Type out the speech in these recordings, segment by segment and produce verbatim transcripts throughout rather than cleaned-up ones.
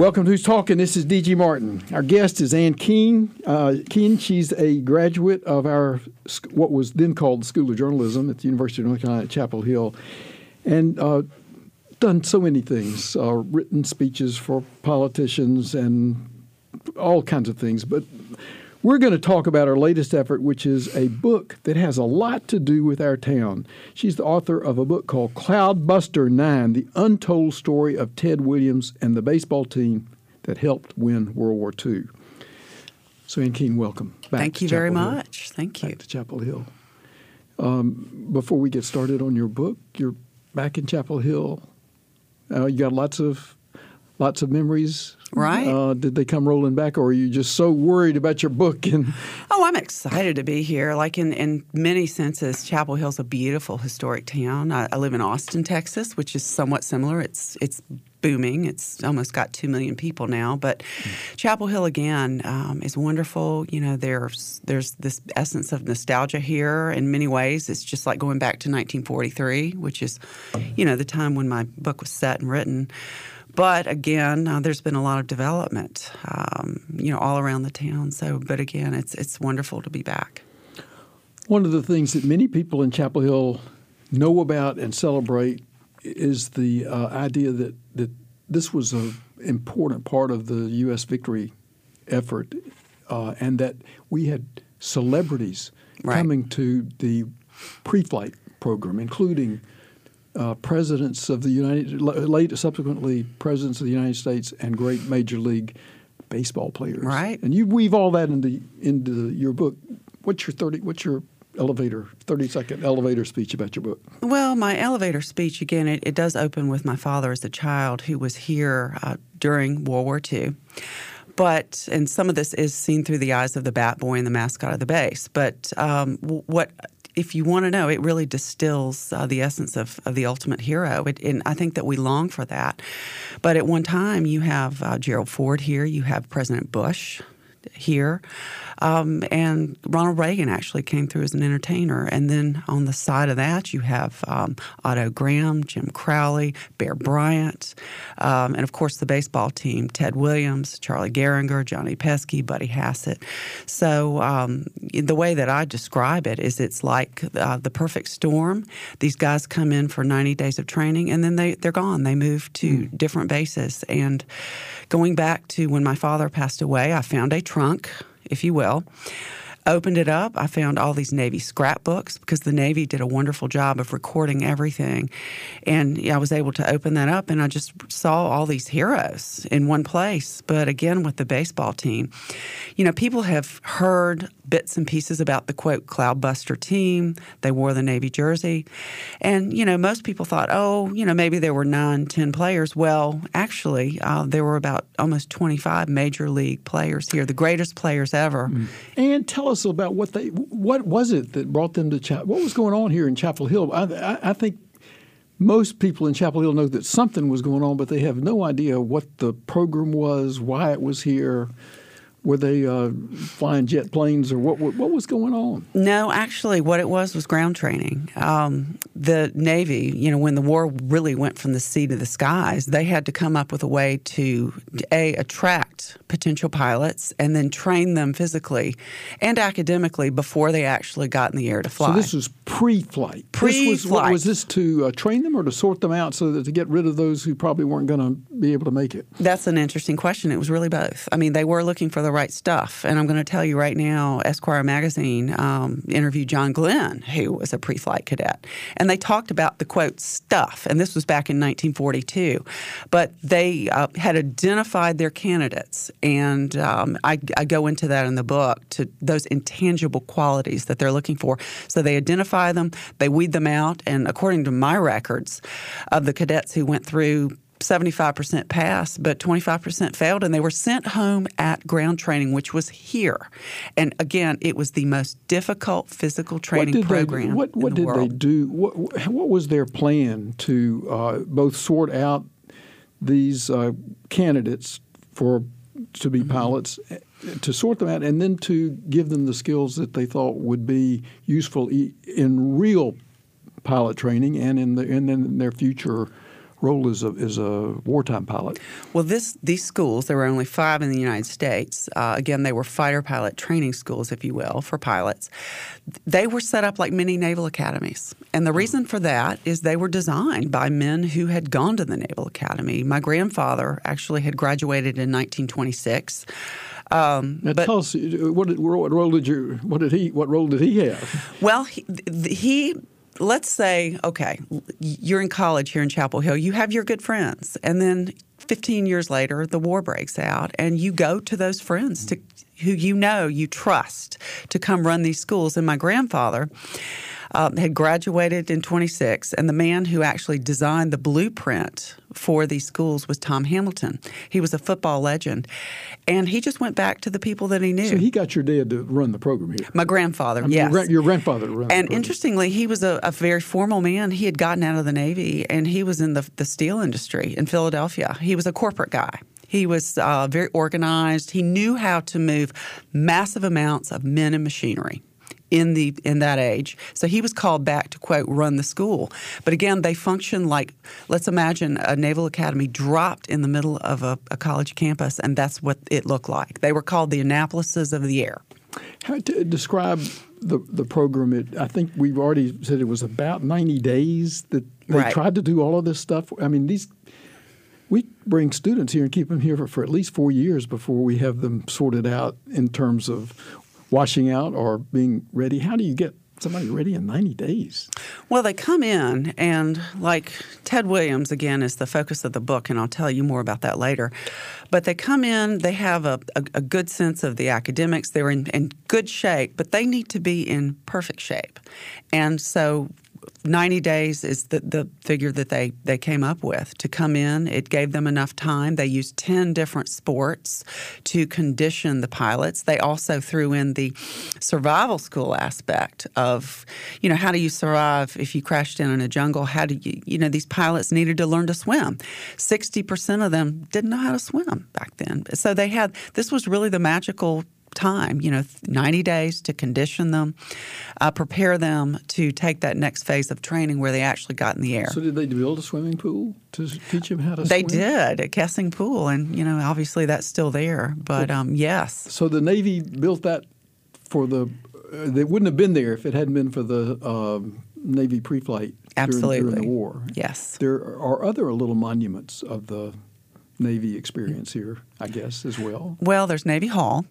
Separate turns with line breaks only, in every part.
Welcome to Who's Talking. This is D G Martin. Our guest is Ann Keene. Uh, Keene, she's a graduate of our what was then called the School of Journalism at the University of North Carolina at Chapel Hill, and uh, done so many things, uh, written speeches for politicians and all kinds of things. But we're going to talk about our latest effort, which is a book that has a lot to do with our town. She's the author of a book called Cloudbuster nine, The Untold Story of Ted Williams and the Baseball Team That Helped Win World War Two. So, Ann Keene, welcome back
Thank
to
you very
Chapel Hill.
much. Thank you.
Back to Chapel Hill. Um, before we get started on your book, you're back in Chapel Hill. Uh, you got lots of lots of memories.
Right.
Uh, did they come rolling back, or are you just so worried about your book? And
Oh, I'm excited to be here. Like in, in many senses, Chapel Hill's a beautiful historic town. I, I live in Austin, Texas, which is somewhat similar. It's it's booming. It's almost got two million people now. But mm. Chapel Hill, again, um, is wonderful. You know, there's there's this essence of nostalgia here in many ways. It's just like going back to nineteen forty-three, which is, you know, the time when my book was set and written. But again, uh, there's been a lot of development, um, you know, all around the town. So, but again, it's it's wonderful to be back.
One of the things that many people in Chapel Hill know about and celebrate is the uh, idea that, that this was an important part of the U S victory effort, uh, and that we had celebrities
right.
coming to the pre-flight program, including Uh, presidents of the United, late subsequently presidents of the United States and great Major League Baseball players.
Right.
And you weave all that into into your book. What's your thirty? What's your elevator thirty second elevator speech about your book?
Well, my elevator speech again, it, it does open with my father as a child who was here uh, during World War Two. But, and some of this is seen through the eyes of the bat boy and the mascot of the base. But um, what, if you want to know, it really distills uh, the essence of, of the ultimate hero. It, and I think that we long for that. But at one time, you have uh, Gerald Ford here, you have President Bush here, um, and Ronald Reagan actually came through as an entertainer. And then on the side of that, you have um, Otto Graham, Jim Crowley, Bear Bryant, um, and of course the baseball team, Ted Williams, Charlie Gehringer, Johnny Pesky, Buddy Hassett. So um, the way that I describe it is it's like uh, the perfect storm. These guys come in for ninety days of training, and then they, they're gone. They move to mm. different bases. And going back to when my father passed away, I found a trunk, if you will, opened it up. I found all these Navy scrapbooks because the Navy did a wonderful job of recording everything. And I was able to open that up, and I just saw all these heroes in one place. But again, with the baseball team, you know, people have heard bits and pieces about the, quote, Cloudbuster team. They wore the Navy jersey. And, you know, most people thought, oh, you know, maybe there were nine, ten players. Well, actually, uh, there were about almost twenty-five major league players here, the greatest players ever.
Mm. And tell us about what they, what was it that brought them to Chapel? What was going on here in Chapel Hill? I, I, I think most people in Chapel Hill know that something was going on, but they have no idea what the program was, why it was here. Were they uh, flying jet planes, or what, what? What was going on?
No, actually, what it was was ground training. Um, the Navy, you know, when the war really went from the sea to the skies, they had to come up with a way to a attract potential pilots and then train them physically and academically before they actually got in the air to fly.
So this was pre-flight.
Pre-flight.
This was, what, was this to uh, train them or to sort them out so that to get rid of those who probably weren't going to be able to make it?
That's an interesting question. It was really both. I mean, they were looking for the right stuff. And I'm going to tell you right now, Esquire magazine um, interviewed John Glenn, who was a pre-flight cadet. And they talked about the, quote, stuff. And this was back in nineteen forty-two. But they uh, had identified their candidates. And um, I, I go into that in the book, to those intangible qualities that they're looking for. So they identify them, they weed them out. And according to my records of the cadets who went through, seventy-five percent passed, but twenty-five percent failed, and they were sent home at ground training, which was here. And again, it was the most difficult physical training
what
program
they, what, what
in the
did
world.
they do? What, what was their plan to uh, both sort out these uh, candidates for to be mm-hmm. pilots, to sort them out, and then to give them the skills that they thought would be useful in real pilot training and in the and in their future role as a as a wartime pilot?
Well, this these schools, there were only five in the United States. Uh, again, they were fighter pilot training schools, if you will, for pilots. They were set up like mini naval academies. And the reason for that is they were designed by men who had gone to the Naval Academy. My grandfather actually had graduated in nineteen twenty-six. Um,
now
but,
tell us, what, did, what role did you, what did he, what role did he have?
Well, he, he let's say, okay, you're in college here in Chapel Hill. You have your good friends, and then fifteen years later, the war breaks out, and you go to those friends to who you know, you trust, to come run these schools. And my grandfather uh, had graduated in twenty-six, and the man who actually designed the blueprint for these schools was Tom Hamilton. He was a football legend, and he just went back to the people that he knew.
So he got your dad to run the program here?
My grandfather,
I mean,
yes.
Your, your grandfather to run the
And
program.
interestingly, he was a, a very formal man. He had gotten out of the Navy, and he was in the, the steel industry in Philadelphia. He was a corporate guy. He was uh, very organized. He knew how to move massive amounts of men and machinery in the in that age. So he was called back to, quote, run the school. But again, they function like, let's imagine a naval academy dropped in the middle of a, a college campus, and that's what it looked like. They were called the Annapolises of the air.
How to describe the the program? It, I think we've already said it was about ninety days that they
Right.
tried to do all of this stuff. I mean, these we bring students here and keep them here for, for at least four years before we have them sorted out in terms of washing out or being ready. How do you get somebody ready in ninety days?
Well, they come in, and like Ted Williams, again, is the focus of the book, and I'll tell you more about that later. But they come in, they have a, a, a good sense of the academics. They're in, in good shape, but they need to be in perfect shape. And so ninety days is the, the figure that they, they came up with to come in. It gave them enough time. They used ten different sports to condition the pilots. They also threw in the survival school aspect of, you know, how do you survive if you crashed in in a jungle? How do you, you know, these pilots needed to learn to swim. sixty percent of them didn't know how to swim back then. So they had, this was really the magical time, you know, ninety days to condition them, uh, prepare them to take that next phase of training where they actually got in the air.
So did they build a swimming pool to teach them how to
They
swim?
did at Kessing Pool, and, you know, obviously that's still there. But, um, yes.
So the Navy built that for the uh, – they wouldn't have been there if it hadn't been for the um, Navy pre-flight
Absolutely.
during, during the war.
Yes.
There are other little monuments of the Navy experience here, I guess, as well.
Well, there's Navy Hall,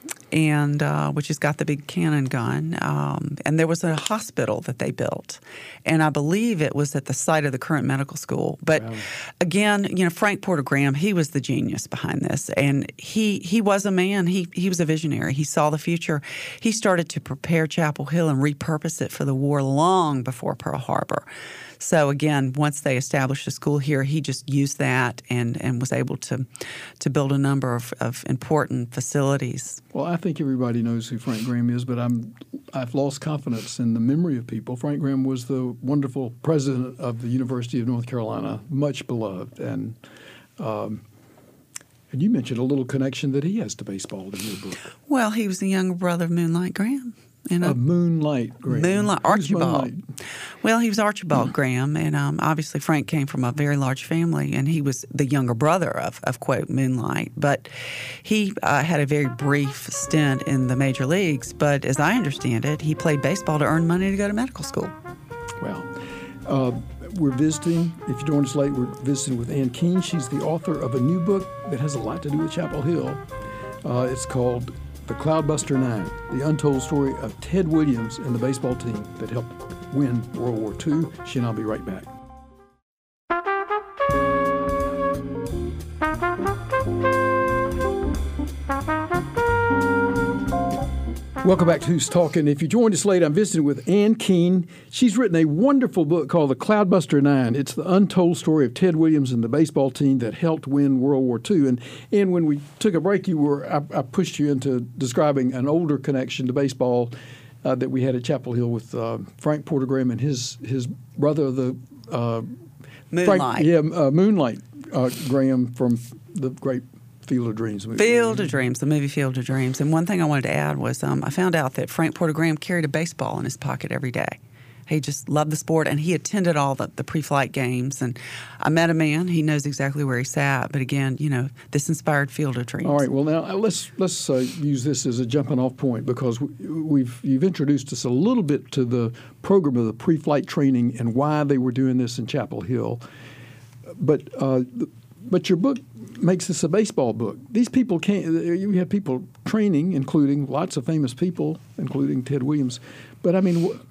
and uh, which has got the big cannon gun. Um, and there was a hospital that they built. And I believe it was at the site of the current medical school. But
Wow.
again, you know, Frank Porter Graham, he was the genius behind this. And he he was a man. He, he was a visionary. He saw the future. He started to prepare Chapel Hill and repurpose it for the war long before Pearl Harbor. So again, once they established a school here, he just used that and, and was able to to build a number of, of important facilities.
Well, I think everybody knows who Frank Graham is, but I'm I've lost confidence in the memory of people. Frank Graham was the wonderful president of the University of North Carolina, much beloved, and um, and you mentioned a little connection that he has to baseball in your book.
Well, he was the younger brother of Moonlight Graham. You know?
Of Moonlight Graham.
Moonlight,
Who's
Archibald.
Moonlight?
Well, he was Archibald Graham, and um, obviously Frank came from a very large family, and he was the younger brother of, of quote, Moonlight. But he uh, had a very brief stint in the major leagues, but as I understand it, he played baseball to earn money to go to medical school.
Well, uh, we're visiting, if you joined us late, we're visiting with Ann Keene. She's the author of a new book that has a lot to do with Chapel Hill. Uh, it's called The Cloudbuster Nine, the untold story of Ted Williams and the baseball team that helped win World War Two. She and I'll be right back. Welcome back to Who's Talking. If you joined us late, I'm visiting with Ann Keene. She's written a wonderful book called The Cloudbuster Nine. It's the untold story of Ted Williams and the baseball team that helped win World War Two. And, and when we took a break, you were I, I pushed you into describing an older connection to baseball uh, that we had at Chapel Hill with uh, Frank Porter Graham and his his brother, the uh,
Moonlight.
Frank, yeah, uh, Moonlight uh, Graham from the great Field of Dreams movie.
Field of Dreams, the movie Field of Dreams. And one thing I wanted to add was um, I found out that Frank Porter Graham carried a baseball in his pocket every day. He just loved the sport, and he attended all the, the pre-flight games. And I met a man. He knows exactly where he sat. But again, you know, this inspired Field of Dreams.
All right. Well, now let's let's uh, use this as a jumping-off point, because we've you've introduced us a little bit to the program of the pre-flight training and why they were doing this in Chapel Hill. But uh, but your book makes this a baseball book. These people can't. You have people training, including lots of famous people, including Ted Williams. But I mean. Wh-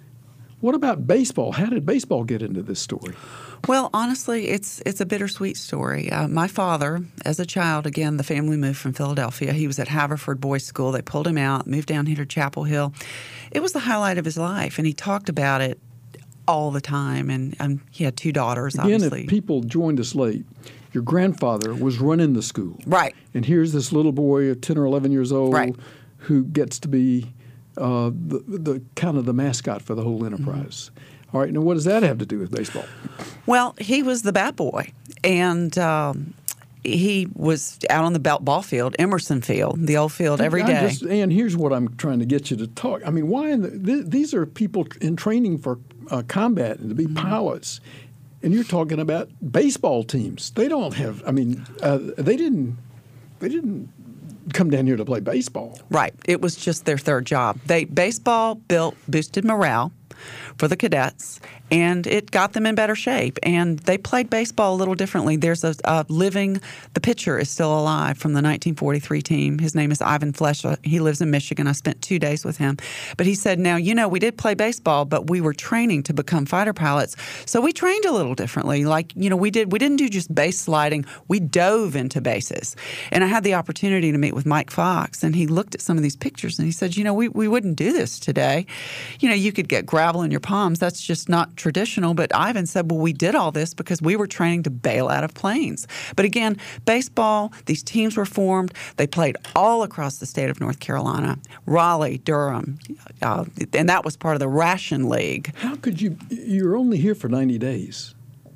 What about baseball? How did baseball get into this story?
Well, honestly, it's it's a bittersweet story. Uh, my father, as a child, again, the family moved from Philadelphia. He was at Haverford Boys School. They pulled him out, moved down here to Chapel Hill. It was the highlight of his life, and he talked about it all the time. And um, he had two daughters,
Again,
obviously.
if people joined us late, your grandfather was running the school.
Right.
And here's this little boy, ten or eleven years old,
right.
who gets to be uh, the, the kind of the mascot for the whole enterprise. Mm-hmm. All right. Now, what does that have to do with baseball?
Well, he was the bat boy, and um, he was out on the ball field, Emerson Field, the old field, every day.
Just, and here's what I'm trying to get you to talk. I mean, why? In the, th- these are people in training for uh, combat and to be mm-hmm. pilots. And you're talking about baseball teams. They don't have. I mean, uh, they didn't. They didn't come down here to play baseball.
Right. It was just their third job. They baseball built boosted morale for the cadets, and it got them in better shape. And they played baseball a little differently. There's a, a living, the pitcher is still alive from the nineteen forty-three team. His name is Ivan Flesha. He lives in Michigan. I spent two days with him. But he said, now, you know, we did play baseball, but we were training to become fighter pilots. So we trained a little differently. Like, you know, we did, we didn't do just base sliding. We dove into bases. And I had the opportunity to meet with Mike Fox, and he looked at some of these pictures, and he said, you know, we, we wouldn't do this today. You know, you could get gravel in your palms. That's just not traditional. But Ivan said, well, we did all this because we were training to bail out of planes. But again, baseball, these teams were formed. They played all across the state of North Carolina, Raleigh, Durham, uh, and that was part of the Ration League.
How could you, you're only here for ninety days.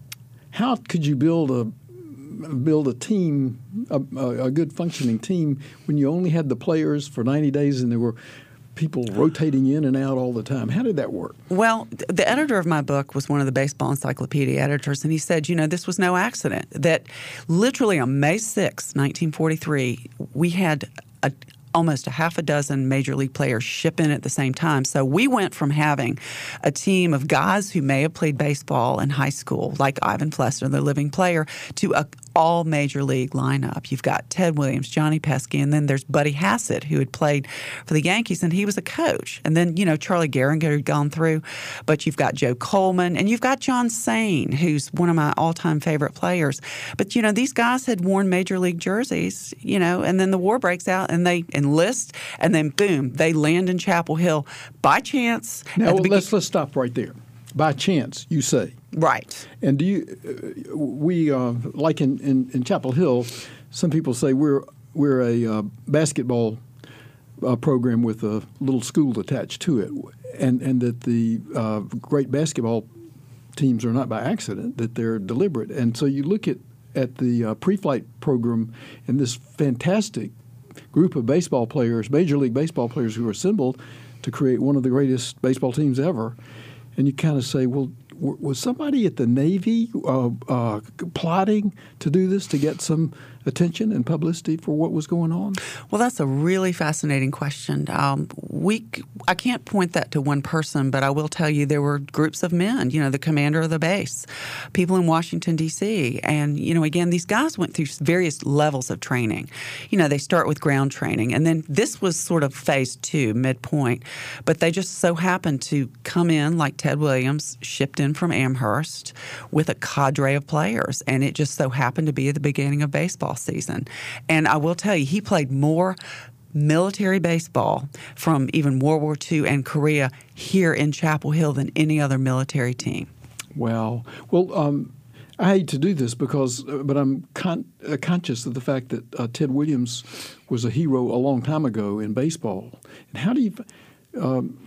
How could you build a build a team, a, a good functioning team, when you only had the players for ninety days and there were people rotating in and out all the time? How did that work?
Well, the editor of my book was one of the baseball encyclopedia editors, and he said, you know, this was no accident, that literally on May sixth, nineteen forty-three, we had a almost a half a dozen major league players ship in at the same time. So we went from having a team of guys who may have played baseball in high school, like Ivan Flesner, the living player, to a all major league lineup. You've got Ted Williams, Johnny Pesky, and then there's Buddy Hassett, who had played for the Yankees, and he was a coach. And then, you know, Charlie Gehringer had gone through, but you've got Joe Coleman, and you've got John Sain, who's one of my all-time favorite players. But, you know, these guys had worn major league jerseys, you know, and then the war breaks out, and they enlist, and then, boom, they land in Chapel Hill by chance.
Now, well, let's, let's stop right there. By chance, you say.
Right.
And do you, uh, we, uh, like in, in, in Chapel Hill, some people say we're we're a uh, basketball uh, program with a little school attached to it, and, and that the uh, great basketball teams are not by accident, that they're deliberate. And so you look at, at the uh, pre-flight program and this fantastic group of baseball players, Major League Baseball players who are assembled to create one of the greatest baseball teams ever. And you kind of say, well, w- was somebody at the Navy uh, uh, plotting to do this to get some attention and publicity for what was going on?
Well, that's a really fascinating question. Um, we, I can't point that to one person, but I will tell you there were groups of men, you know, the commander of the base, people in Washington, D C. And, you know, again, these guys went through various levels of training. You know, they start with ground training, and then this was sort of phase two, midpoint. But they just so happened to come in, like Ted Williams, shipped in from Amherst with a cadre of players. And it just so happened to be at the beginning of baseball season. And I will tell you, he played more military baseball from even World War Two and Korea here in Chapel Hill than any other military team.
Wow. Well, um, I hate to do this because, uh, but I'm con- uh, conscious of the fact that uh, Ted Williams was a hero a long time ago in baseball. And how do you um,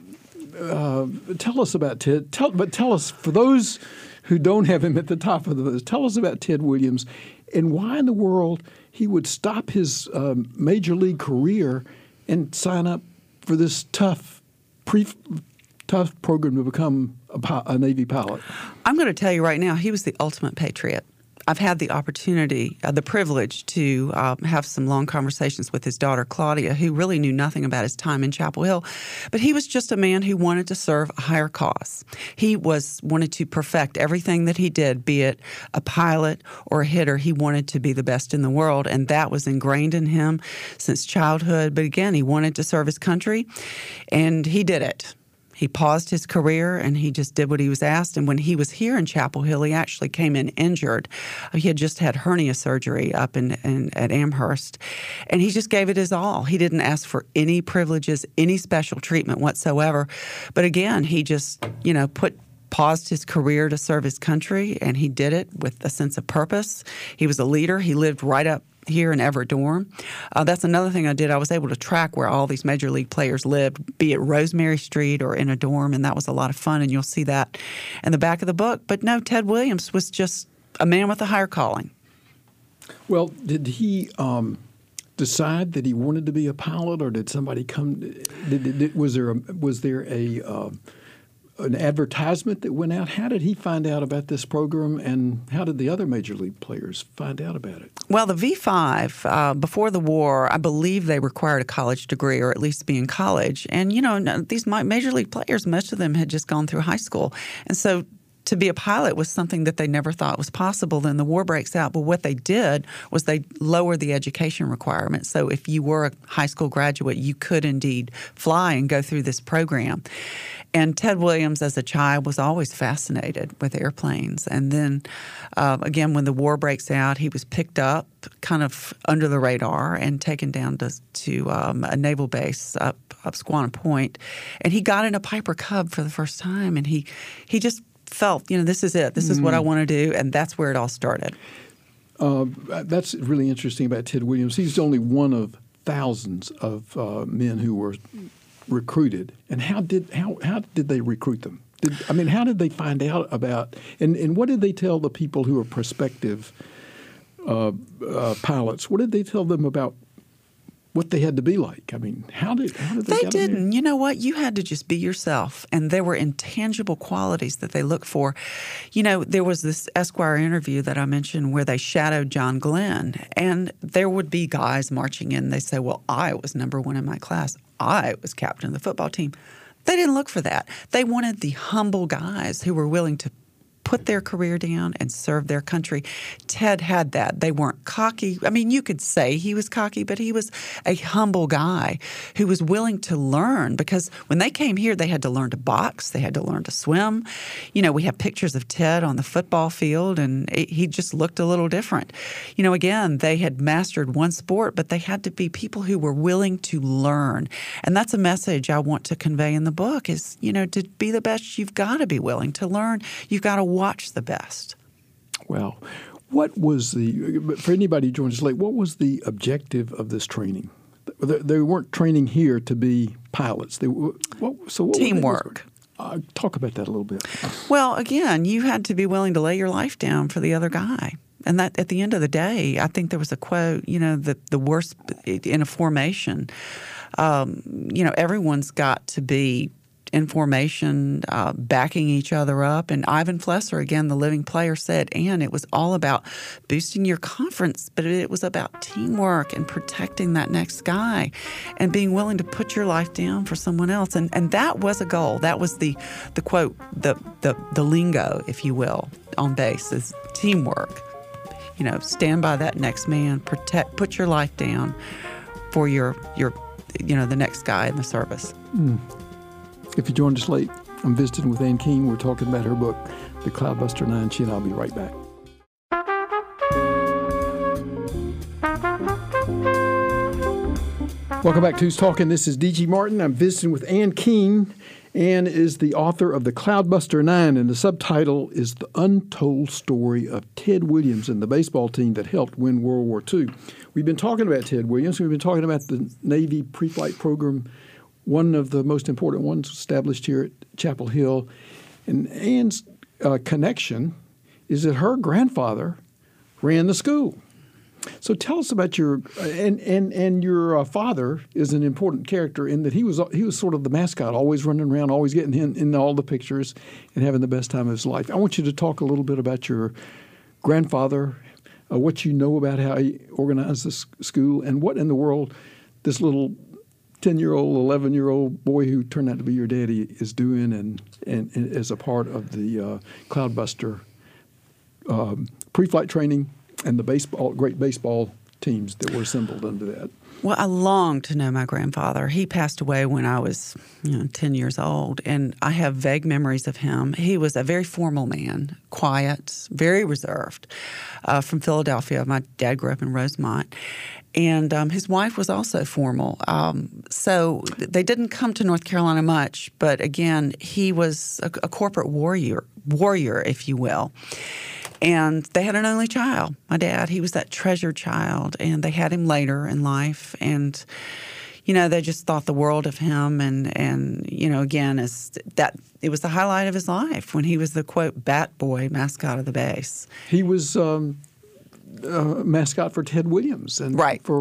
uh, tell us about Ted? Tell, but tell us, for those who don't have him at the top of the list, tell us about Ted Williams and why in the world he would stop his um, major league career and sign up for this tough pre tough program to become a, pi- a Navy pilot?
I'm going to tell you right now, he was the ultimate patriot. I've had the opportunity, uh, the privilege to uh, have some long conversations with his daughter, Claudia, who really knew nothing about his time in Chapel Hill. But he was just a man who wanted to serve a higher cause. He was wanted to perfect everything that he did, be it a pilot or a hitter. He wanted to be the best in the world, and that was ingrained in him since childhood. But again, he wanted to serve his country, and he did it. He paused his career and he just did what he was asked. And when he was here in Chapel Hill, he actually came in injured. He had just had hernia surgery up in, in at Amherst, and he just gave it his all. He didn't ask for any privileges, any special treatment whatsoever. But again, he just, you know, put paused his career to serve his country, and he did it with a sense of purpose. He was a leader. He lived right up here in Everett Dorm. Uh, that's another thing I did. I was able to track where all these major league players lived, be it Rosemary Street or in a dorm, and that was a lot of fun, and you'll see that in the back of the book. But no, Ted Williams was just a man with a higher calling.
Well, did he um, decide that he wanted to be a pilot, or did somebody come? Did, did, was there a, was there a uh, an advertisement that went out? How did he find out about this program, and how did the other major league players find out about it?
Well, the V five, uh, before the war, I believe they required a college degree, or at least be in college. And, you know, these major league players, most of them had just gone through high school. And so to be a pilot was something that they never thought was possible. Then the war breaks out. But what they did was they lowered the education requirement. So if you were a high school graduate, you could indeed fly and go through this program. And Ted Williams, as a child, was always fascinated with airplanes. And then, uh, again, when the war breaks out, he was picked up kind of under the radar and taken down to, to um, a naval base up, up Squanah Point. And he got in a Piper Cub for the first time. And he, he just felt, you know, this is it. This is mm. what I want to do. And that's where it all started.
Uh, that's really interesting about Ted Williams. He's only one of thousands of uh, men who were recruited. And how did how how did they recruit them? Did, I mean, how did they find out about, and, and what did they tell the people who are prospective uh, uh, pilots? What did they tell them about what they had to be like? I mean, how did how did they?
They
get
didn't. You know what? You had to just be yourself, and there were intangible qualities that they looked for. You know, there was this Esquire interview that I mentioned where they shadowed John Glenn, and there would be guys marching in. They say, "Well, I was number one in my class. I was captain of the football team." They didn't look for that. They wanted the humble guys who were willing to put their career down and serve their country. Ted had that. They weren't cocky. I mean, you could say he was cocky, but he was a humble guy who was willing to learn, because when they came here, they had to learn to box. They had to learn to swim. You know, we have pictures of Ted on the football field, and it, he just looked a little different. You know, again, they had mastered one sport, but they had to be people who were willing to learn. And that's a message I want to convey in the book is, you know, to be the best, you've got to be willing to learn. You've got to watch the best.
Well, what was the, for anybody who joins us late, what was the objective of this training? They, they weren't training here to be pilots. They, what, so what
Teamwork.
Uh, talk about that a little bit.
Well, again, you had to be willing to lay your life down for the other guy. And that, at the end of the day, I think there was a quote, you know, the, the worst in a formation, um, you know, everyone's got to be in formation, uh, backing each other up. And Ivan Flesser, again, the living player, said, Ann, it was all about boosting your conference, but it was about teamwork and protecting that next guy and being willing to put your life down for someone else. And and that was a goal. That was the the quote, the the, the lingo, if you will, on base is teamwork. You know, stand by that next man, protect, put your life down for your your you know the next guy in the service.
Mm. If you joined us late, I'm visiting with Ann King. We're talking about her book, The Cloudbuster Nine. She and I'll be right back. Welcome back to Who's Talking. This is D G Martin. I'm visiting with Ann King. Ann is the author of The Cloudbuster Nine, and the subtitle is The Untold Story of Ted Williams and the baseball team that helped win World War Two. We've been talking about Ted Williams. We've been talking about the Navy pre-flight program, one of the most important ones established here at Chapel Hill. And Ann's uh, connection is that her grandfather ran the school. So tell us about your and and and your uh, father is an important character in that he was he was sort of the mascot, always running around, always getting in, in all the pictures, and having the best time of his life. I want you to talk a little bit about your grandfather, uh, what you know about how he organized this school, and what in the world this little ten-year-old, eleven-year-old boy who turned out to be your daddy is doing, and and, and as a part of the uh, Cloudbuster um, pre-flight training. And the baseball, great baseball teams that were assembled under that.
Well, I longed to know my grandfather. He passed away when I was, you know, ten years old, and I have vague memories of him. He was a very formal man, quiet, very reserved, uh, from Philadelphia. My dad grew up in Rosemont. And um, his wife was also formal. Um, so they didn't come to North Carolina much, but again, he was a, a corporate warrior, warrior, if you will. And they had an only child, my dad. He was that treasured child, and they had him later in life. And, you know, they just thought the world of him. And, and you know, again, as that it was the highlight of his life when he was the, quote, bat boy, mascot of the base.
He was um, a mascot for Ted Williams. And
right.
for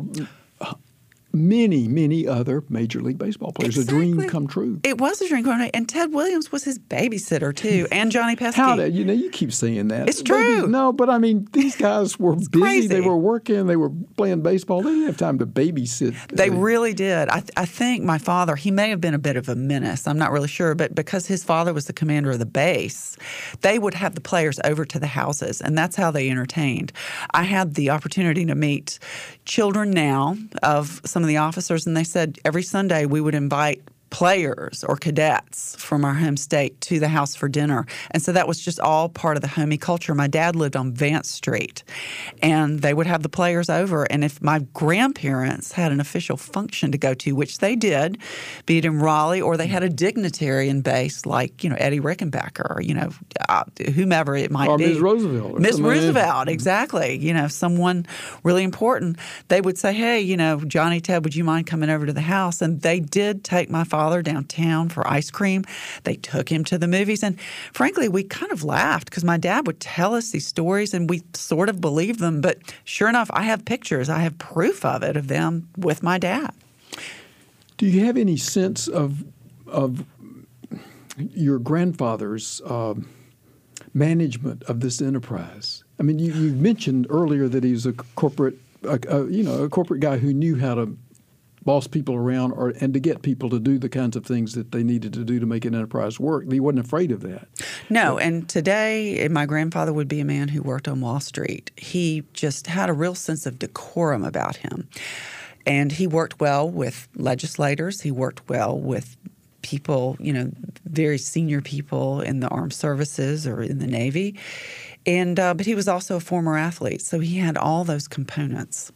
many, many other Major League Baseball players.
Exactly.
A dream come true.
It was a dream come true. And Ted Williams was his babysitter, too, and Johnny Pesky.
How did, you know, you keep saying that.
It's true.
Baby, no, but I mean, these guys were busy.
Crazy.
They were working. They were playing baseball. They didn't have time to babysit.
They really did. I, th- I think my father, he may have been a bit of a menace. I'm not really sure. But because his father was the commander of the base, they would have the players over to the houses, and that's how they entertained. I had the opportunity to meet children now of some of the officers, and they said every Sunday we would invite players or cadets from our home state to the house for dinner. And so that was just all part of the homey culture. My dad lived on Vance Street, and they would have the players over. And if my grandparents had an official function to go to, which they did, be it in Raleigh, or they had a dignitary in base like, you know, Eddie Rickenbacker, or, you know, uh, whomever it might
or
be.
Miz Roosevelt.
Miz Roosevelt, exactly. You know, someone really important. They would say, hey, you know, Johnny, Ted, would you mind coming over to the house? And they did take my father father downtown for ice cream. They took him to the movies. And frankly, we kind of laughed because my dad would tell us these stories and we sort of believed them. But sure enough, I have pictures. I have proof of it, of them with my dad.
Do you have any sense of of your grandfather's uh, management of this enterprise? I mean, you, you mentioned earlier that he was a corporate, a, a, you know, a corporate guy who knew how to boss people around or and to get people to do the kinds of things that they needed to do to make an enterprise work. He wasn't afraid of that.
No,
but,
and today my grandfather would be a man who worked on Wall Street. He just had a real sense of decorum about him. And he worked well with legislators. He worked well with people, you know, very senior people in the armed services or in the Navy. And uh, but he was also a former athlete, so he had all those components.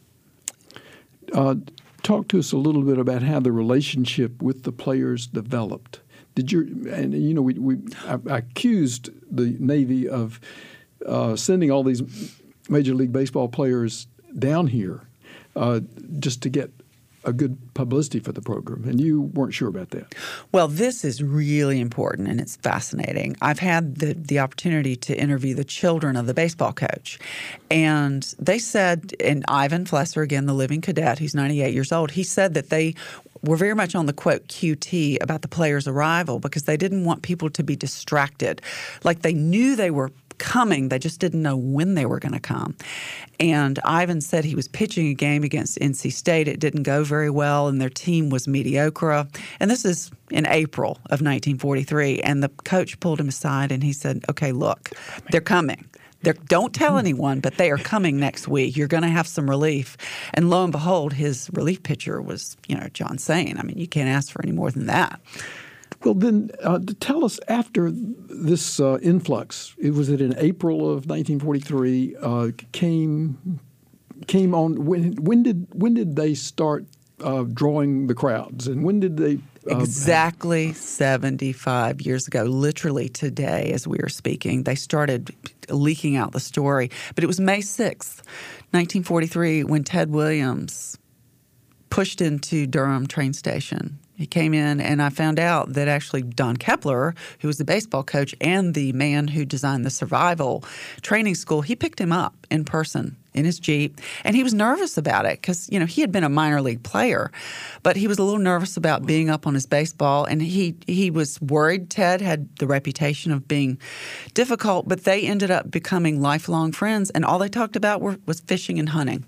Uh, talk to us a little bit about how the relationship with the players developed. Did you and you know we, we I, I accused the Navy of uh, sending all these Major League Baseball players down here uh, just to get a good publicity for the program, and you weren't sure about that.
Well, this is really important, and it's fascinating. I've had the, the opportunity to interview the children of the baseball coach, and they said, and Ivan Flesser, again, the living cadet, who's ninety-eight years old, he said that they were very much on the, quote, Q T about the players' arrival because they didn't want people to be distracted. Like they knew they were coming, they just didn't know when they were going to come. And Ivan said he was pitching a game against N C State. It didn't go very well, and their team was mediocre. And this is in April of nineteen forty-three. And the coach pulled him aside, and he said, okay, look, they're coming. They're, don't tell anyone, but they are coming next week. You're going to have some relief. And lo and behold, his relief pitcher was, you know, John Sain. I mean, you can't ask for any more than that.
Well, then uh, tell us after this uh, influx, it was it in April of nineteen forty-three, uh, came came on. When when did when did they start uh, drawing the crowds, and when did they? Uh,
exactly seventy-five years ago, literally today, as we are speaking, they started leaking out the story. But it was May sixth, nineteen forty-three, when Ted Williams pushed into Durham train station. He came in, and I found out that actually Don Kepler, who was the baseball coach and the man who designed the survival training school, he picked him up in person in his Jeep, and he was nervous about it because, you know, he had been a minor league player, but he was a little nervous about being up on his baseball, and he, he was worried. Ted had the reputation of being difficult, but they ended up becoming lifelong friends, and all they talked about were, was fishing and hunting.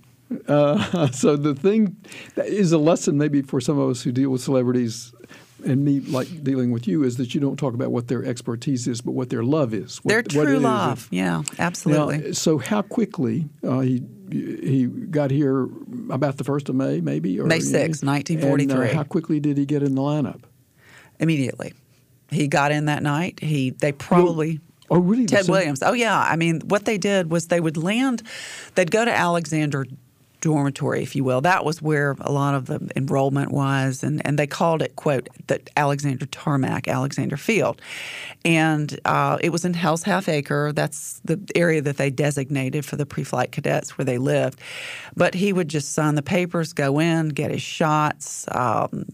Uh, so the thing that is a lesson maybe for some of us who deal with celebrities and me like dealing with you is that you don't talk about what their expertise is, but what their love is. What,
Their true
what
love. That, yeah, absolutely.
Now, so how quickly uh, he he got here about the first of May, maybe? Or,
May sixth, nineteen forty-three.
And, uh, how quickly did he get in the lineup?
Immediately. He got in that night. He They probably...
Oh, really?
Ted Williams. Oh, yeah. I mean, what they did was they would land, they'd go to Alexander Dormitory, if you will. That was where a lot of the enrollment was, and, and they called it, quote, the Alexander Tarmac, Alexander Field. And uh, it was in Hell's Half Acre. That's the area that they designated for the pre-flight cadets where they lived. But he would just sign the papers, go in, get his shots, um,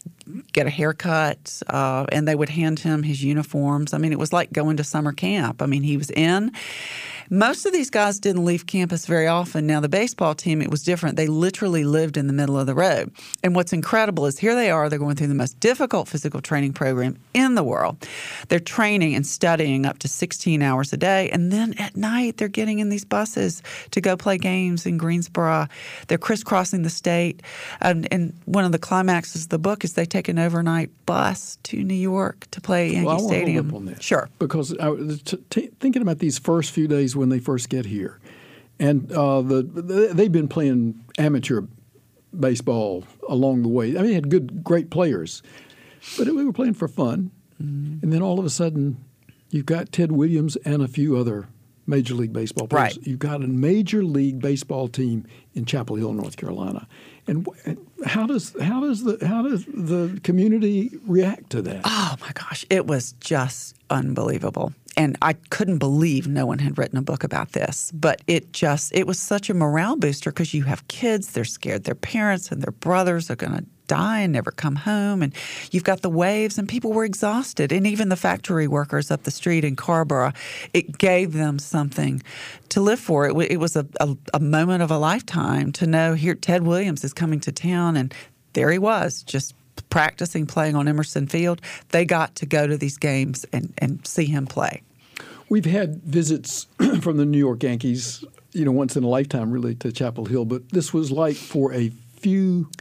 get a haircut, uh, and they would hand him his uniforms. I mean, it was like going to summer camp. I mean, he was in. Most of these guys didn't leave campus very often. Now, the baseball team, it was different. They literally lived in the middle of the road. And what's incredible is here they are. They're going through the most difficult physical training program in the world. They're training and studying up to sixteen hours a day. And then at night, they're getting in these buses to go play games in Greensboro. They're crisscrossing the state. And, and one of the climaxes of the book is they take an overnight bus to New York to play Yankee
well, I want
Stadium.
To hold up on that.
Sure.
Because I was t- t- thinking about these first few days when they first get here. And uh, the, the they've been playing amateur baseball along the way. I mean, they had good, great players, but we were playing for fun. Mm-hmm. And then all of a sudden, you've got Ted Williams and a few other Major League Baseball players.
Right.
You've got a Major League Baseball team in Chapel Hill, North Carolina. And how does how does the how does the community react to that?
Oh my gosh, it was just unbelievable. And I couldn't believe no one had written a book about this. But it just it was such a morale booster because you have kids, they're scared their parents and their brothers are going to die and never come home, and you've got the waves, and people were exhausted, and even the factory workers up the street in Carrboro, it gave them something to live for. It, it was a, a, a moment of a lifetime to know here Ted Williams is coming to town, and there he was, just practicing playing on Emerson Field. They got to go to these games and, and see him play.
We've had visits from the New York Yankees, you know, once in a lifetime really to Chapel Hill, but this was like for a few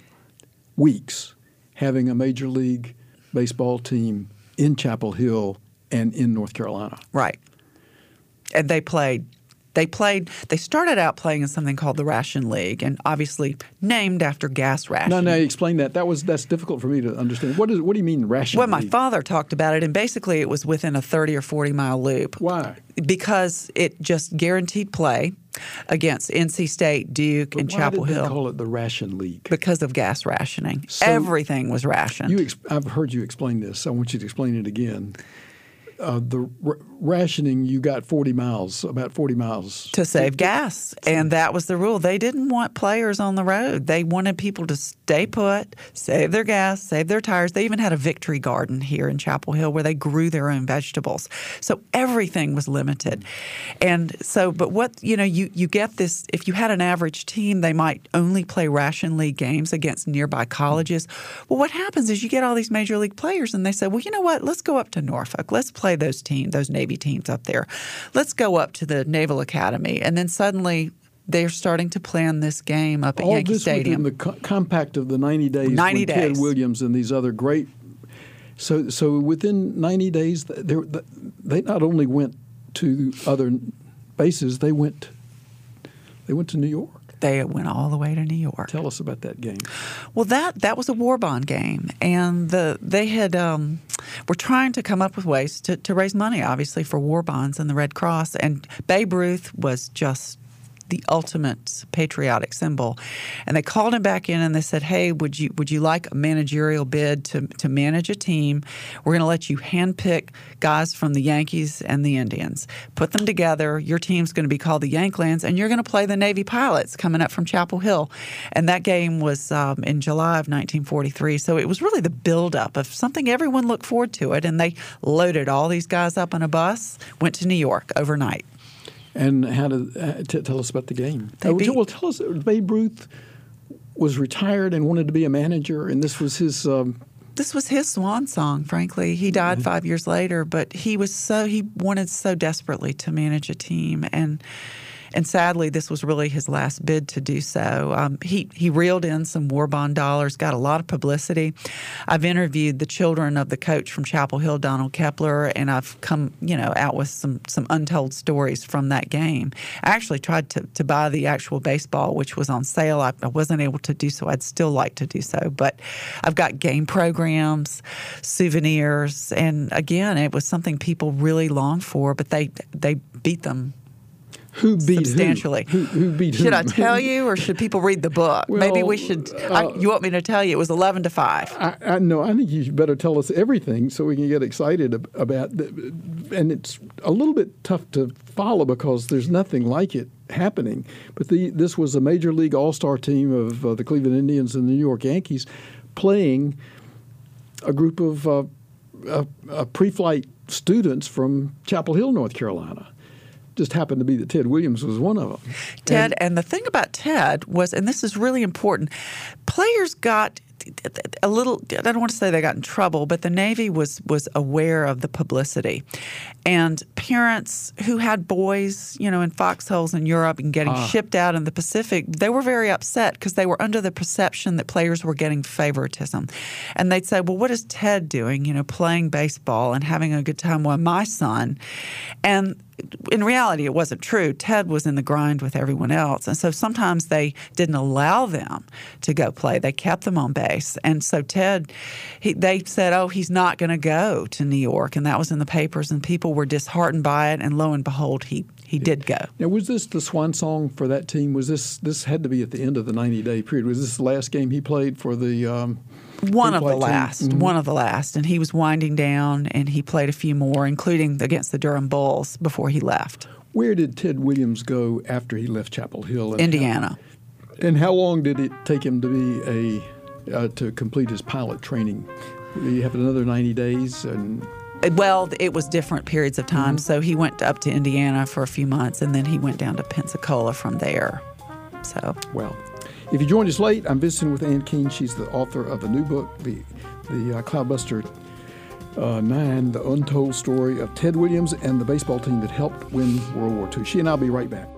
weeks having a Major League Baseball team in Chapel Hill and in North Carolina.
Right. And they played They played. They started out playing in something called the Ration League, and obviously named after gas rationing.
No, no, explain that. That was that's difficult for me to understand. What is? What do you mean ration?
Well,
league?
my father talked about it, and basically it was within a thirty or forty mile loop.
Why?
Because it just guaranteed play against N C State, Duke,
but
and
why
Chapel
did
Hill.
They call it the Ration League?
Because of gas rationing.
So
everything was rationed.
You ex- I've heard you explain this. I want you to explain it again. Uh, the r- rationing, you got forty miles, about forty miles.
To save gas. And that was the rule. They didn't want players on the road. They wanted people to stay put, save their gas, save their tires. They even had a victory garden here in Chapel Hill where they grew their own vegetables. So everything was limited. And so, but what, you know, you, you get this, if you had an average team, they might only play Ration League games against nearby colleges. Well, what happens is you get all these Major League players and they say, well, you know what, let's go up to Norfolk. Let's play those teams, those Navy teams up there. Let's go up to the Naval Academy. And then suddenly they're starting to plan this game up at
all
Yankee
this
Stadium.
within the co- compact of the ninety days
ninety
when
days.
Ted Williams and these other great – so so within ninety days, they they not only went to other bases, they went they went to New York.
They went all the way to New York.
Tell us about that game.
Well, that that was a war bond game, and the they had um, were trying to come up with ways to, to raise money, obviously, for war bonds and the Red Cross. And Babe Ruth was just the ultimate patriotic symbol. And they called him back in and they said, hey, would you would you like a managerial bid to, to manage a team? We're going to let you handpick guys from the Yankees and the Indians. Put them together. Your team's going to be called the Yanklands, and you're going to play the Navy Pilots coming up from Chapel Hill. And that game was um, in July of nineteen forty-three. So it was really the buildup of something everyone looked forward to it. And they loaded all these guys up on a bus, went to New York overnight.
And how did uh, t- tell us about the game?
They
Uh,
beat-
well, tell us. Babe Ruth was retired and wanted to be a manager, and this was his. Um,
This was his swan song, frankly. He died five years later, but he was so he wanted so desperately to manage a team, and and sadly, this was really his last bid to do so. Um, he he reeled in some war bond dollars, got a lot of publicity. I've interviewed the children of the coach from Chapel Hill, Donald Kepler, and I've come you know out with some some untold stories from that game. I actually tried to to buy the actual baseball, which was on sale. I, I wasn't able to do so. I'd still like to do so, but I've got game programs, souvenirs, and again, it was something people really longed for. But they they beat them.
Who beat
substantially.
Who? Who, who beat
Should
whom?
I tell you, or should people read the book?
Well,
Maybe we should.
uh,
I, you want me to tell you? It was eleven to five.
I, I no, I think you better tell us everything so we can get excited ab- about it. And it's a little bit tough to follow because there's nothing like it happening. But the, this was a Major League All-Star team of uh, the Cleveland Indians and the New York Yankees playing a group of uh, uh, uh, pre-flight students from Chapel Hill, North Carolina. Just happened to be that Ted Williams was one of them.
Ted,
And-
and the thing about Ted was, and this is really important, players got a little, I don't want to say they got in trouble, but the Navy was was aware of the publicity. And parents who had boys, you know, in foxholes in Europe and getting
Ah.
shipped out in the Pacific, they were very upset because they were under the perception that players were getting favoritism. And they'd say, well, what is Ted doing, you know, playing baseball and having a good time while my son? And in reality, it wasn't true. Ted was in the grind with everyone else. And so sometimes they didn't allow them to go play. They kept them on base. And so Ted, he, they said, oh, he's not going to go to New York. And that was in the papers. And people were disheartened by it. And lo and behold, he, he did go.
Now, was this the swan song for that team? Was this this had to be at the end of the ninety-day period? Was this the last game he played for the um,
One of the
pre-flight team?
last.
Mhm.
One of the last. And he was winding down, and he played a few more, including against the Durham Bulls before he left.
Where did Ted Williams go after he left Chapel Hill? And
Indiana.
How, and how long did it take him to be a uh, to complete his pilot training? Did he have another ninety days? And
Well, it was different periods of time.
Mm-hmm.
So he went up to Indiana for a few months, and then he went down to Pensacola from there. So
well, if you joined us late, I'm visiting with Ann Keene. She's the author of a new book, the the uh, Cloudbuster uh, Nine: The Untold Story of Ted Williams and the baseball team that helped win World War Two. She and I'll be right back.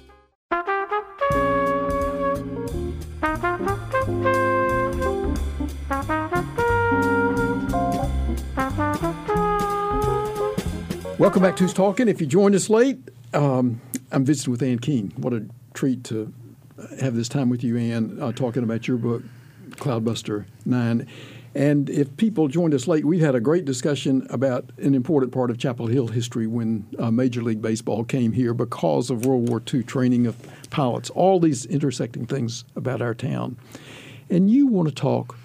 Welcome back to Who's Talking. If you joined us late, um, I'm visiting with Ann Keene. What a treat to have this time with you, Ann, uh, talking about your book, Cloudbuster Nine. And if people joined us late, we've had a great discussion about an important part of Chapel Hill history when uh, Major League Baseball came here because of World War Two training of pilots, all these intersecting things about our town. And you want to talk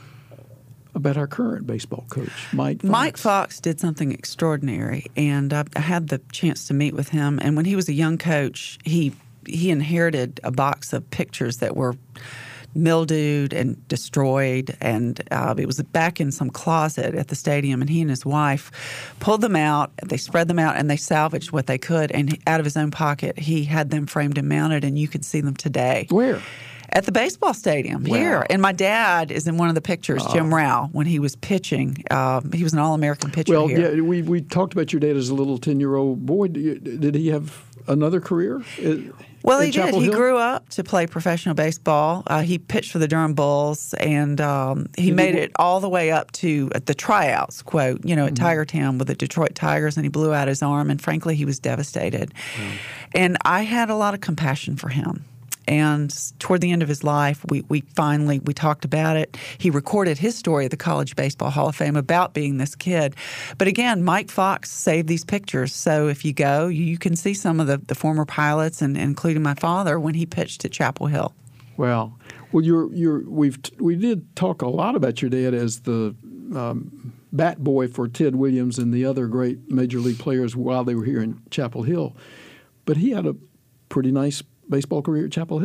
about our current baseball coach, Mike Fox.
Mike Fox did something extraordinary, and I, I had the chance to meet with him. And when he was a young coach, he he inherited a box of pictures that were mildewed and destroyed, and uh, it was back in some closet at the stadium, and he and his wife pulled them out, they spread them out, and they salvaged what they could, and out of his own pocket, he had them framed and mounted, and you can see them today.
Where?
At the baseball stadium
Wow.
here. And my dad is in one of the pictures, Jim Rao, when he was pitching. Um, he was an All-American pitcher
Well,
here.
yeah, we, we talked about your dad as a little ten-year-old boy. Did you- did he have another career? at-
Well,
at
he
Chapel
did. He
Hill?
grew up to play professional baseball. Uh, he pitched for the Durham Bulls, and um, he
Did
made
he-
it all the way up to at the tryouts, quote, you know, at
Mm-hmm.
Tiger Town with the Detroit Tigers, and he blew out his arm, and frankly, he was devastated. And I had a lot of compassion for him. And toward the end of his life, we, we finally, we talked about it. He recorded his story at the College Baseball Hall of Fame about being this kid. But again, Mike Fox saved these pictures. So if you go, you, you can see some of the, the former pilots, and including my father, when he pitched at Chapel Hill.
Well, well, you're you're we've we did talk a lot about your dad as the um, bat boy for Ted Williams and the other great major league players while they were here in Chapel Hill, but he had a pretty nice baseball career at Chapel Hill.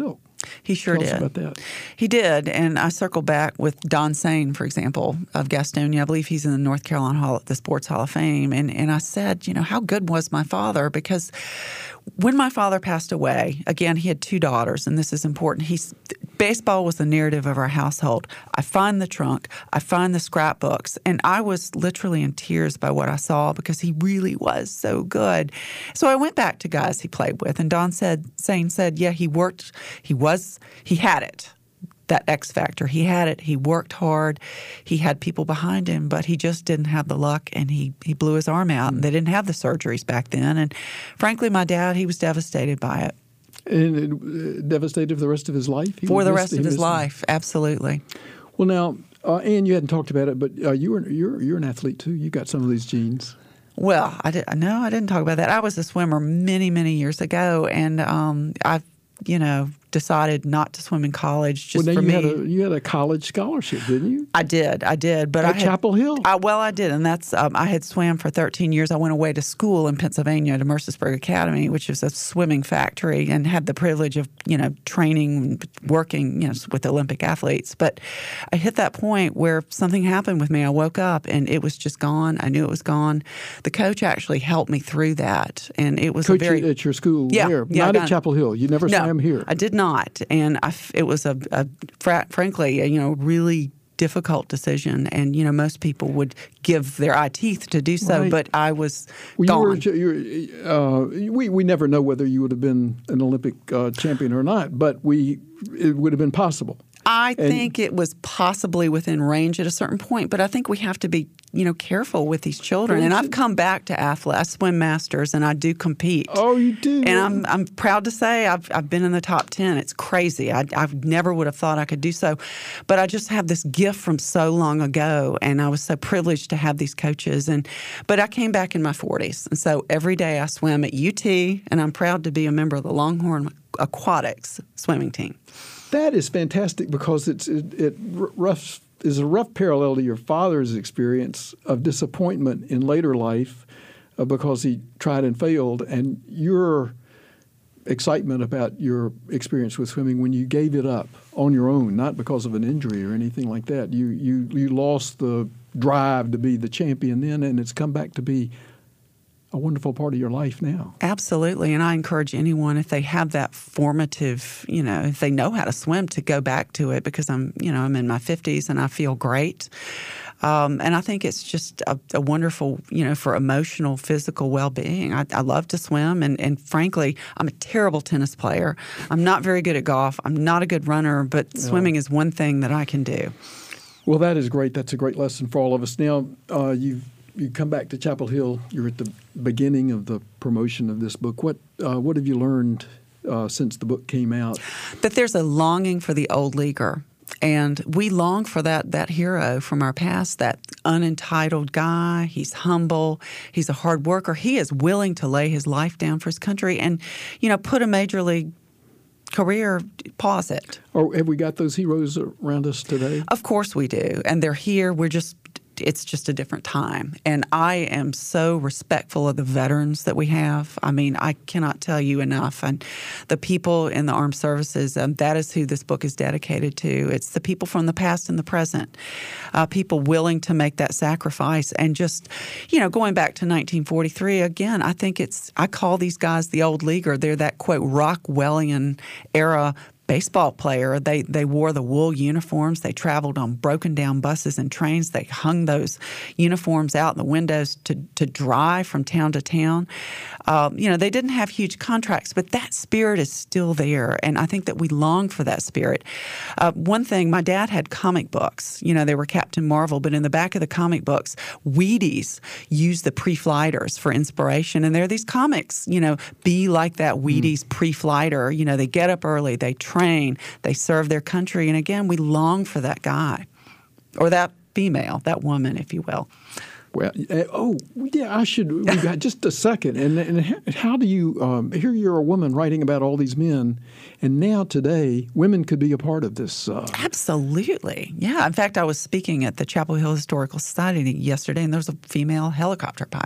He sure
Tell
did.
us about that.
He did, and I circle back with Don Sain, for example, of Gastonia. I believe he's in the North Carolina Hall, the Sports Hall of Fame, and and I said, you know, how good was my father? Because when my father passed away, again, he had two daughters, and this is important. He's baseball was the narrative of our household. I find the trunk, I find the scrapbooks, and I was literally in tears by what I saw because he really was so good. So I went back to guys he played with, and Don said, Sain said, yeah, he worked, he was, he had it. That X factor. He had it. He worked hard. He had people behind him, but he just didn't have the luck, and he, he blew his arm out. And they didn't have the surgeries back then. And frankly, my dad, he was devastated by it.
And it, uh, devastated for the rest of his life? He
For the
missed-
rest
he
of his
missed-
life, absolutely.
Well, now, uh, Ann, you hadn't talked about it, but uh, you were, you're, you're an athlete, too. You got some of these genes.
Well, I did, no, I didn't talk about that. I was a swimmer many, many years ago, and um, I've, you know, decided not to swim in college just
well, now
for
you
me.
Had a, you had a college scholarship, didn't you?
I did, I did, but
At
I had,
Chapel Hill?
I, well, I did, and that's um, I had swam for thirteen years. I went away to school in Pennsylvania to Mercersburg Academy, which is a swimming factory, and had the privilege of you know training, working you know with Olympic athletes. But I hit that point where something happened with me. I woke up and it was just gone. I knew it was gone. The coach actually helped me through that, and it was
Coach
a very
at your school
Yeah,
here,
yeah, I
not
got-
at Chapel Hill. You never
no,
swam here.
I did not, and I f it was a, a fra- frankly, a, you know, really difficult decision. And you know, most people would give their eye teeth to do so,
Right.
but I was
Well,
gone.
you were, you were, uh, we we never know whether you would have been an Olympic uh, champion or not, but we it would have been possible.
I
And-
think it was possibly within range at a certain point, but I think we have to be, you know, careful with these children. And I've come back to athlete. I swim masters, and I do compete.
Oh, you do.
And I'm I'm proud to say I've I've been in the top ten. It's crazy. I I never would have thought I could do so, but I just have this gift from so long ago, and I was so privileged to have these coaches. And but I came back in my forties, and so every day I swim at U T, and I'm proud to be a member of the Longhorn Aquatics swimming team.
That is fantastic because it's it, it rough is a rough parallel to your father's experience of disappointment in later life uh, because he tried and failed, and your excitement about your experience with swimming when you gave it up on your own, not because of an injury or anything like that. You you you lost the drive to be the champion then, and it's come back to be a wonderful part of your life now.
Absolutely. And I encourage anyone, if they have that formative, you know, if they know how to swim, to go back to it, because I'm, you know, I'm in my fifties and I feel great. Um, and I think it's just a, a wonderful, you know, for emotional, physical well-being. I, I love to swim. And, and frankly, I'm a terrible tennis player. I'm not very good at golf. I'm not a good runner, but
No.
swimming is one thing that I can do.
Well, that is great. That's a great lesson for all of us. Now, uh, you've you come back to Chapel Hill. You're at the beginning of the promotion of this book. What uh, what have you learned uh, since the book came out?
That there's a longing for the old leaguer. And we long for that that hero from our past, that unentitled guy. He's humble. He's a hard worker. He is willing to lay his life down for his country and, you know, put a major league career, pause it.
Or have we got those heroes around us today?
Of course we do. And they're here. We're just, it's just a different time. And I am so respectful of the veterans that we have. I mean, I cannot tell you enough. And the people in the armed services, um, that is who this book is dedicated to. It's the people from the past and the present, uh, people willing to make that sacrifice. And just, you know, going back to nineteen forty-three, again, I think it's, I call these guys the old leaguer. They're that, quote, Rockwellian era baseball player. They they wore the wool uniforms. They traveled on broken down buses and trains. They hung those uniforms out in the windows to, to dry from town to town. Um, you know, they didn't have huge contracts, but that spirit is still there. And I think that we long for that spirit. Uh, one thing, my dad had comic books. You know, they were Captain Marvel, but in the back of the comic books, Wheaties used the pre-flighters for inspiration. And there are these comics, you know, be like that Wheaties mm. pre-flighter. You know, they get up early, they train, they serve their country. And again, we long for that guy or that female, that woman, if you will.
Well, uh, oh, yeah, I should. We've got just a second. And, and how do you, um, here you're a woman writing about all these men, and now today, women could be a part of this. Uh,
Absolutely. Yeah. In fact, I was speaking at the Chapel Hill Historical Society yesterday, and there was a female helicopter pilot.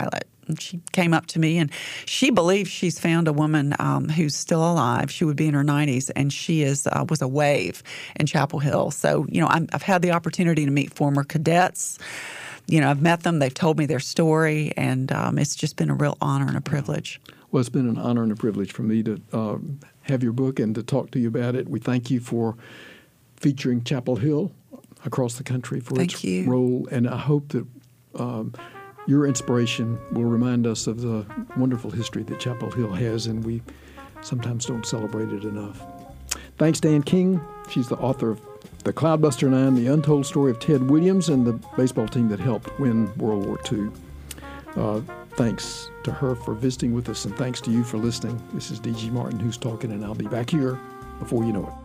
And she came up to me, and she believes she's found a woman um, who's still alive. She would be in her nineties, and she is uh, was a wave in Chapel Hill. So, you know, I'm, I've had the opportunity to meet former cadets. You know, I've met them. They've told me their story, and um, it's just been a real honor and a privilege.
Well, it's been an honor and a privilege for me to uh, have your book and to talk to you about it. We thank you for featuring Chapel Hill across the country for
Thank
its
you.
role, and I hope that um, your inspiration will remind us of the wonderful history that Chapel Hill has, and we sometimes don't celebrate it enough. Thanks, Diane King. She's the author of The Cloudbuster Nine, The Untold Story of Ted Williams and the baseball team that helped win World War Two. Uh, thanks to her for visiting with us, and thanks to you for listening. This is D G Martin who's talking, and I'll be back here before you know it.